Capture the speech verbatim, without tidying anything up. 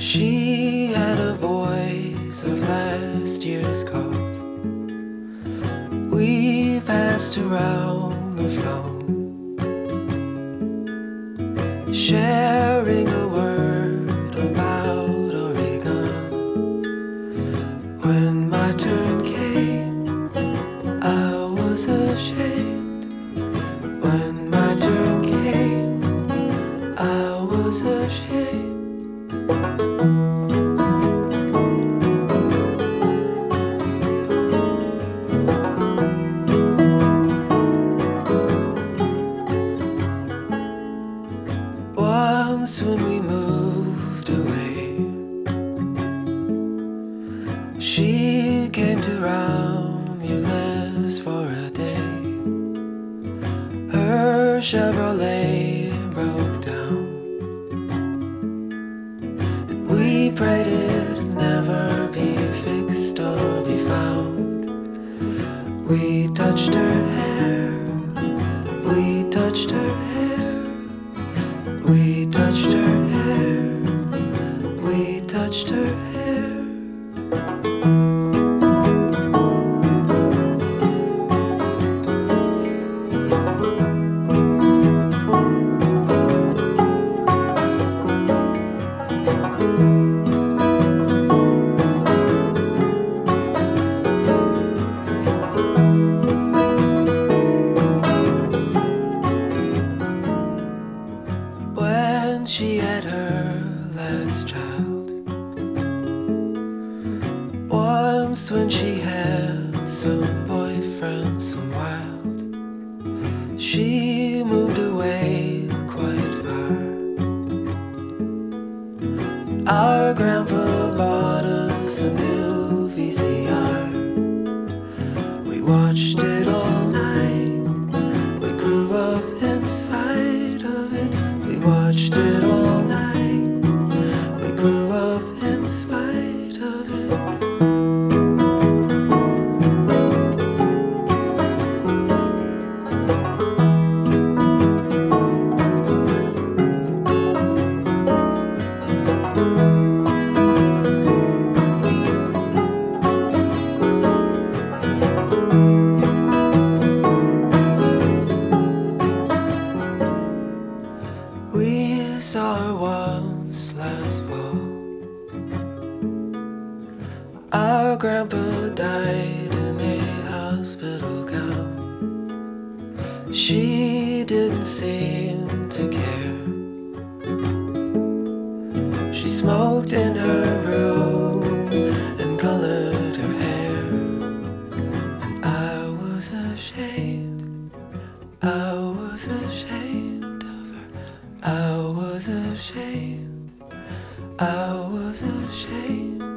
She had a voice of last year's cough. We passed around the phone, sharing a word about Oregon. When my turn came, I was ashamed. When my turn came, I was ashamed. Once when we moved away, she came to Romulus for a day. Her Chevrolet broke down, and we prayed it'd never be fixed or be found. We touched her hair, we touched her hair, we touched her hair, we touched her hair. When she had her last child, once when she had some boyfriend, some wild, she moved away quite far. Our grandpa bought us a new V C R. We watched it all night, we grew up in spite of it. We watched it all night, we grew up in spite of it. We saw her once last fall. Our grandpa died in a hospital gown. She didn't seem to care. She smoked in her room and colored her hair. And I was ashamed, I was ashamed of her. I was ashamed, I was ashamed.